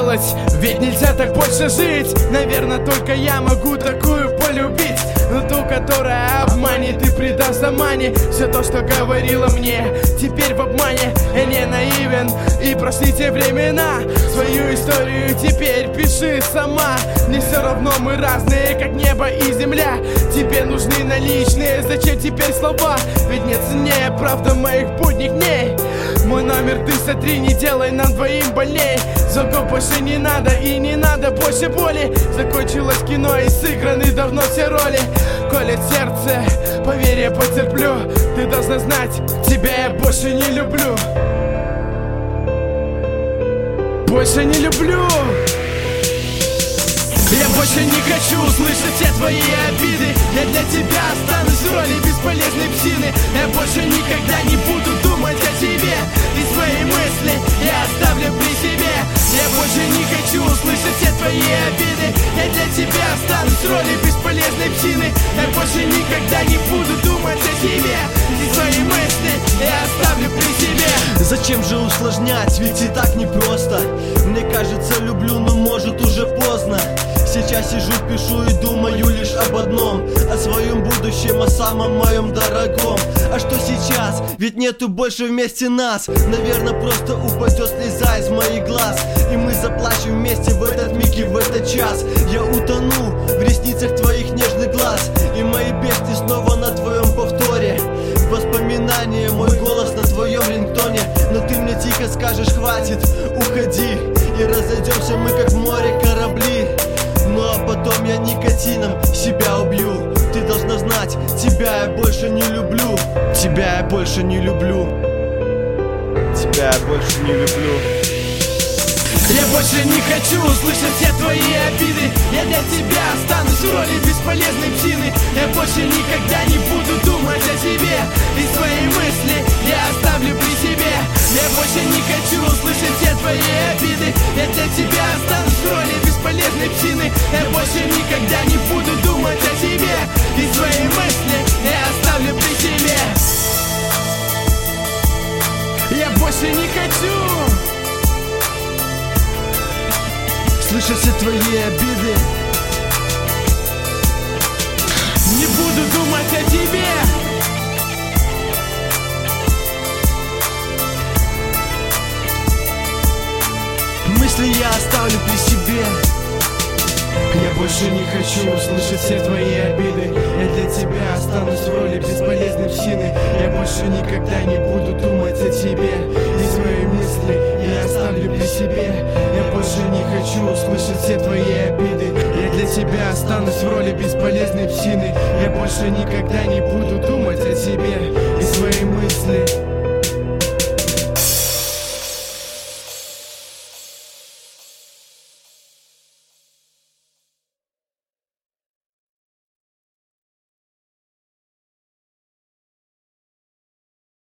делать, ведь нельзя так больше жить. Наверное, только я могу такую полюбить, но ту, которая обманет и предаст замане. Все то, что говорила мне, теперь в обмане. Я не наивен, и прошли те времена. Свою историю теперь пиши сама. Мне все равно, мы разные, как небо и земля. Тебе нужны наличные, зачем теперь слова? Ведь нет ценнее правда моих будних дней. Мой номер ты сотри, не делай нам двоим больней. Звонков больше не надо и не надо больше боли. Закончилось кино и сыграны давно все роли. Колет сердце, поверь, я потерплю. Ты должна знать, тебя я больше не люблю. Больше не люблю. Я больше не хочу слышать все твои обиды. Я для тебя останусь в роли бесполезной псины. Я больше никогда не буду думать о тебе, и свои мысли я оставлю при себе. Я больше не хочу услышать все твои обиды. Я для тебя останусь в роли бесполезной псины. Я больше никогда не буду думать о тебе, и свои мысли я оставлю при себе. Зачем же усложнять, ведь и так непросто. Мне кажется, люблю, но может уже поздно. Сейчас сижу, пишу и думаю лишь об одном: о своем будущем, о самом моем дорогом. А что сейчас? Ведь нету больше вместе нас. Наверное, просто упадет слеза из моих глаз, и мы заплачем вместе в этот миг и в этот час. Я утону в ресницах твоих нежных глаз, и мои песни снова на твоем повторе. Воспоминания, мой голос на твоем рингтоне. Но ты мне тихо скажешь: хватит, уходи, и разойдемся мы как в море корабли. Ну а потом я никотином себя убью. Ты должна знать, тебя я больше не люблю. Тебя я больше не люблю. Тебя я больше не люблю. Я больше не хочу услышать все твои обиды. Я для тебя останусь в роли бесполезной псины. Я больше никогда не буду думать о тебе, и свои мысли я оставлю при себе. Я больше не хочу услышать все твои обиды. Я для тебя останусь в роли бесполезной псины. Я больше никогда не буду думать о тебе, и свои мысли я оставлю при себе. Я больше не хочу слышать все твои обиды. Не буду думать о тебе. Мысли я оставлю при себе. Я больше не хочу услышать все твои обиды. Я для тебя останусь в роли бесполезной псины. Я больше никогда не буду думать о тебе, и свои мысли я оставлю при себе. Я больше не хочу услышать все твои обиды. Я для тебя останусь в роли бесполезной псины. Я больше никогда не буду думать о тебе, и свои мысли